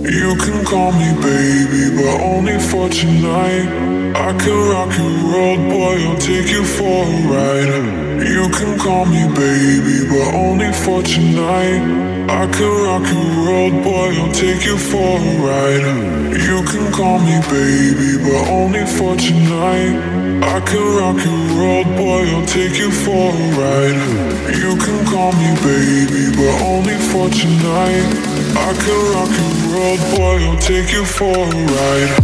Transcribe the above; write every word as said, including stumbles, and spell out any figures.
You can call me baby, but only for tonight. I can rock your world, boy, I'll take you for a ride. You can call me baby, but only for tonight. I can rock your world, boy, I'll take you for a ride. You can call me baby, but only for tonight. I can rock your world, boy, I'll take you for a ride. You can call me baby, but only for tonight. I can rock your world, boy, I'll take you for a ride.